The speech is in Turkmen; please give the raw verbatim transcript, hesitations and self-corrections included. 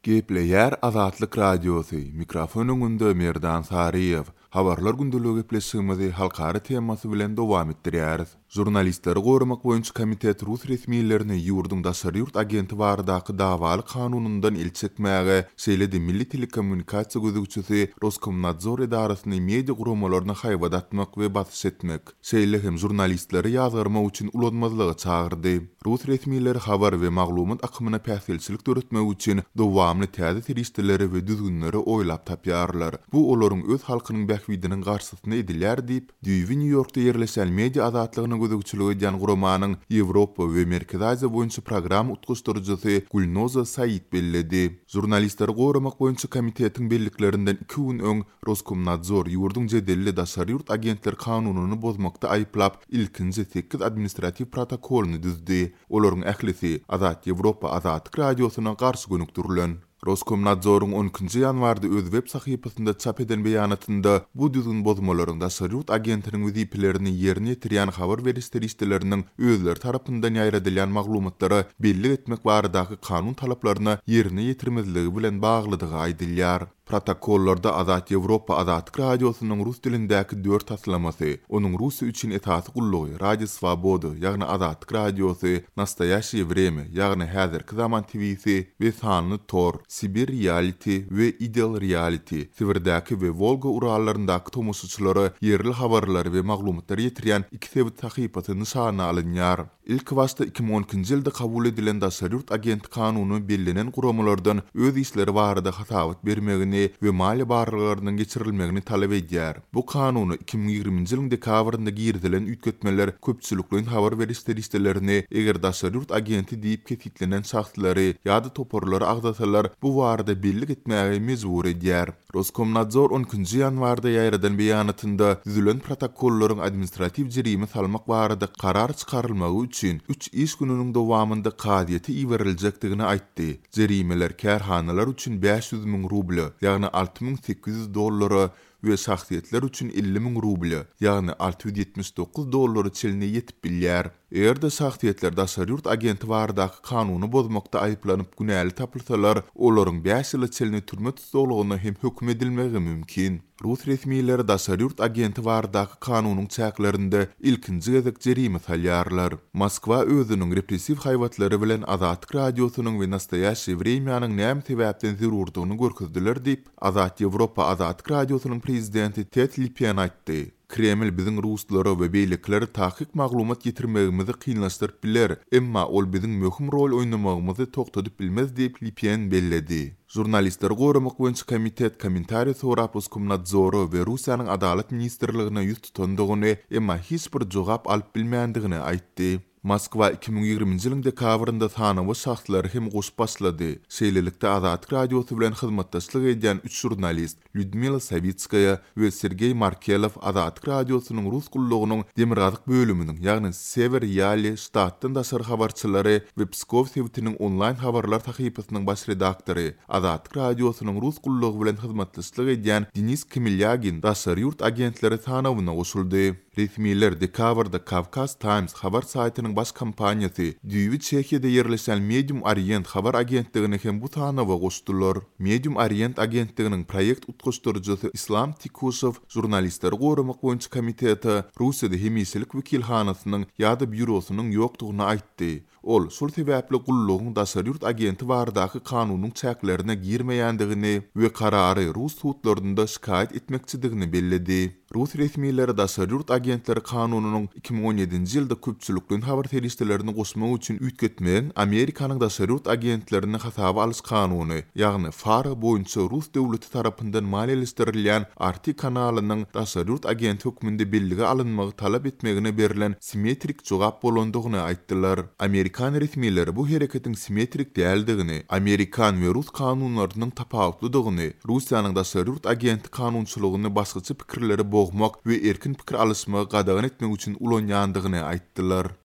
Gepleyer Azatlyk Radiosu. Mikrofonun önünde Merdan Sariyev. Habarlar gündülüğü gepleşýärmizi halkara temasy bilen dowam etdirýäris. Jurnalistleri gorumak boýunça komitet Rus resmiýetlerini ýurdun daşary ýurt agenti baradaky dawaly kanunundan il çekmäge şeýledi Milli Telekommunikasiýa gözükçüsi Roskomnadzor idarasyny media guramalarına haýbat atmak we basyş etmek. Şeýle hem jurnalistleri ýazgarmak üçin ulanmazlygy çagyrdy. Rus resmiýetleri habar we maglumat akymyna päsilçilik töretmek üçin dowamly täze tirişdileri we düzgünleri oýlap tapýarlar. Bu olaryň öz halkynyň bähwidiniň garşysyna edilýär diýip, Düýbi New Yorkda ýerleşen media azatlygyny gözükçüligi edýän guramanyň Ýewropa we Merkez Aziýa boýunça program utguşdurjysy Gulnoza Said belledi. Jurnalistleri goramak boýunça komitetiň belliklerinden iki gün öň Roskomnadzor ýurdun jedelli daşary ýurt agentleri kanunyny bozmakda aýplap ilkinji sekiz administrativ protokoluny düzdi. Olaryň ählisi Azat Ýewropa Azatlyk Radiosyna garşy gönükdirilen. Roskomnadzorun on ikinji ýanwarda öz web sahypasynda çap eden beýanatynda bu düzgün bozmalaryň daşary ýurt agentiniň wezipelerini ýerine ýetirýän habar berişdirişleriniň özleri tarapyndan ýaýradylýan maglumatlary belli etmek baradaky kanun talaplaryna ýerine ýetirmezligi bilen baglydygy aýdylýar. Protokollarda Azat Ýewropa Azatlyk Radiosynyň rus dilindäki dört aslamasy, onuň Rusya üçin etasy gullugy, Radio Svoboda, ýagny Azatlyk Radiosy, Nastoyaşye Vreme, ýagny häzirki zaman T V'si we sanly Tor, Sibir Reality we Ideal Reality, Sibirdäki we Volga urallaryndaky tomoşaçylary ýerli habarlary we maglumatlary ýetirýän iki sebit sahypasy nyşana alynýar. İlk başta iki bin on ikinji ýylda kabul edilen daşary ýurt agent kanuny bellenen guramalardan öz işleri barada hasabat bermegini we mali barlyklarynyň geçirilmegini talap edýär. Bu kanuny iki bin ýigriminji ýylyň dekabrynda girdilen üýtgetmeler köpçülikliň habar berişdirişlerini eger daşary ýurt agenti diýip ketitlenen şahslary ýa-da toporlary agdasalar bu barada belli etmäge mezbur edýär. Roskomnadzor on ikinji ýanwarda ýaýradan beýanatynda düzülen protokollaryň administrativ jerime salmak barada karar çykarylmagy üçin üç iş gününiň dowamında kadiýeti iweriljekdigini aýtdy. Jerimeler kärhanalar üçin beş yüz miň rubl, ýagny alty miň sekiz yüz dollary we şahsiýetler üçin elli miň rubl, ýagny alty yüz ýetmiş dokuz dollary çeline ýetip bilýär. Eger-de şahsiýetler daşary ýurt agenti baradaky kanuny bozmakda aýplanyp günäli tapylsalar, olaryň beş ýyl çeline türme tutulgyny hem hökm edilmegi mümkin. Rus resmiýetleri daşary ýurt agenti baradaky kanunyň çäklerinde ilkinji gezek jerime salýarlar. Moskwa özüniň repressiw haýwatlary bilen Azatlyk Radiosynyň we Nastoyaşye Vremýanyň näme sebäpden zerurdygyny görkezdiler diýip Azat Ýewropa Azatlyk Radiosynyň prezidenti Ted Lipyan aýtdy. Kreml biziň ruslary we beýlikleri tahyk maglumat ýetirmegimizi kynlaşdyryp biler, emma ol biziň möhüm rol oýnamagymyzy toktadyp bilmez diýip Lipyan belledi. Jurnalistler goramak boýunça komitet kommentariýa sorap Roskomnadzoru we Russiýanyň adalet ministrligine ýüz tutandygyny, emma hiç bir jogap alyp bilmändigini aýtdy. Moskwa iki bin ýigriminji ýylyň dekabrynda tanawy şahslary hem goşup başlady. Şeýlelikde Azatlyk Radiosy bilen hyzmatdaşlyk edýän üç jurnalist Lyudmila Savitskaya we Sergey Markelov Azatlyk Radiosynyň rus gullugynyň demirgazyk bölüminiň, ýagny Sever Yali ştatdan daşary habarçylary we Pskov sewtiniň onlaýn habarlar sahypasynyň baş redaktory, Azatlyk Radiosynyň rus gullugy bilen hyzmatdaşlyk edýän Denis Kemilyagin daşary ýurt agentleri tanawyna goşuldy. Resmiýetler dekabrda Kavkaz Times habar saýtynyň baş kampaniýasy Düýbi Çekiýede ýerleşen Medium Orient habar agentligini hem bu tanawa goşdular. Medium Orient agentliginiň proýekt utguşdurjysy Islam Tikusov jurnalistleri goramak boýunça komiteti Russiýada hemislik wekilhanasynyň ýa-da bürosynyň ýokdugyny aýtdy. Ol, şol sebäpli gullugyň daşary ýurt agenti baradaky kanunyň çäklerine girmeýändigini we karary Rus sudlarynda şikaýet etmekçidigini belledi. Rus resmiýetleri daşary ýurt agentleri kanunynyň iki bin on ýedinji ýylda köpçülikliň habar terişlerini goşmak üçin üýtgetmän Amerikanyň daşary ýurt agentlerini hasaba alyş kanuny, ýagny F A R A boýunça Rus döwleti tarapyndan maliýeleşdirilýän Arty kanalynyň daşary ýurt agenti hökmünde bellige alynmagy talap etmegine berilen simetrik jogap bolandygyny aýtdylar. Amerikan resmiýetleri bu hereketiň simetrik däldigini, Amerikan we Rus kanunlarynyň tapawutlydygyny, Russiýanyň daşary ýurt agenti kanunçylygyny başgaça pikirleri boğmak we erkin pikir alysmagy gadagyn etmek üçin ulanýandygyny aýtdylar.